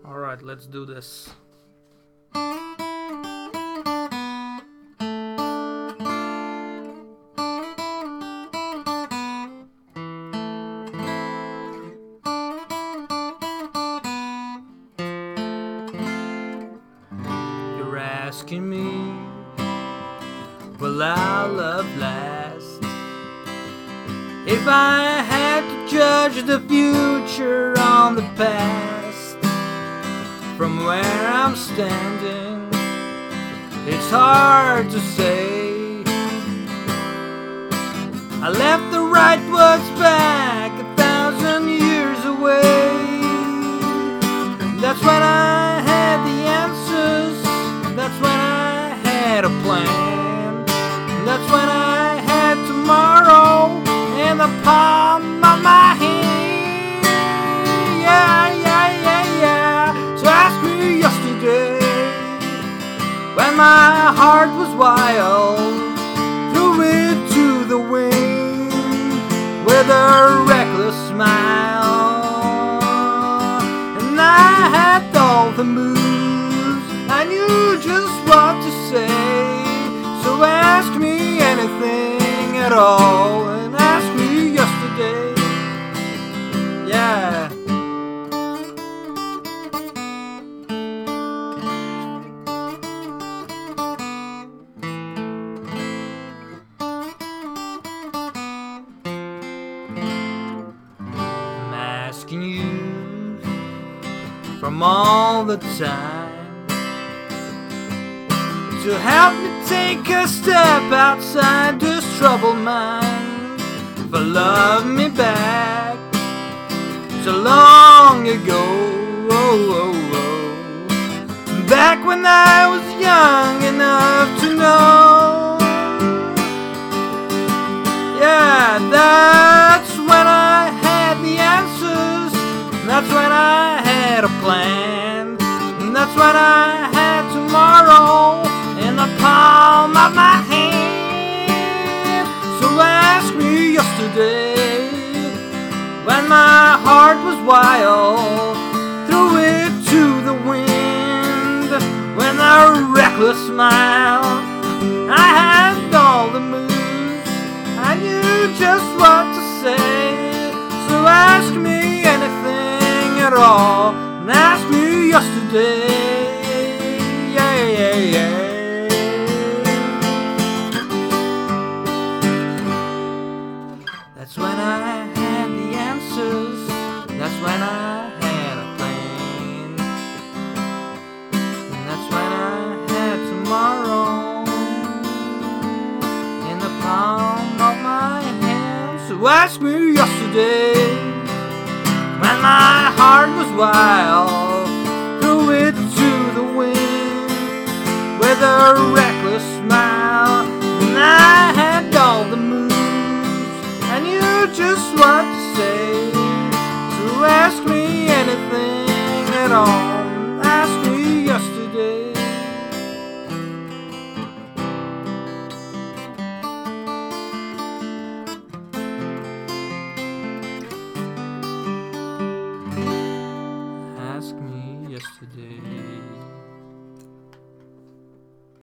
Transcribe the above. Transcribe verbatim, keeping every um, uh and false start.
Alright, let's do this. You're asking me, will our love last? If I had to judge the future on the past, from where I'm standing, it's hard to say. I left the right words back a thousand years away. That's when I had the answers. That's when I had a plan. That's when I had tomorrow in the palm of my hand. Yeah, yeah, yeah, yeah. So ask me yesterday, when my heart was wild, threw it to the wind with a reckless smile. And I had all the moves, I knew just what to say. So ask me anything at all, and ask me yesterday. Yeah. I'm asking you from all the time to help me take a step outside this troubled mind. For love me back so long ago, oh, oh, oh. Back when I was young enough to know. Yeah, that's when I had the answers. That's when I had a plan. And that's when I had tomorrow in the palm of my hand. So ask me yesterday, when my heart was wild, threw it to the wind with a reckless smile. I had all the moves, I knew just what to say. So ask me anything at all, and ask me yesterday. Yeah, yeah, yeah. That's when I had the answers. That's when I had a plan. And that's when I had tomorrow in the palm of my hand. So ask me yesterday, when my heart was wild, threw it to the wind with a reckless smile. And I had all the moves, I knew just what to say. So ask me anything at all.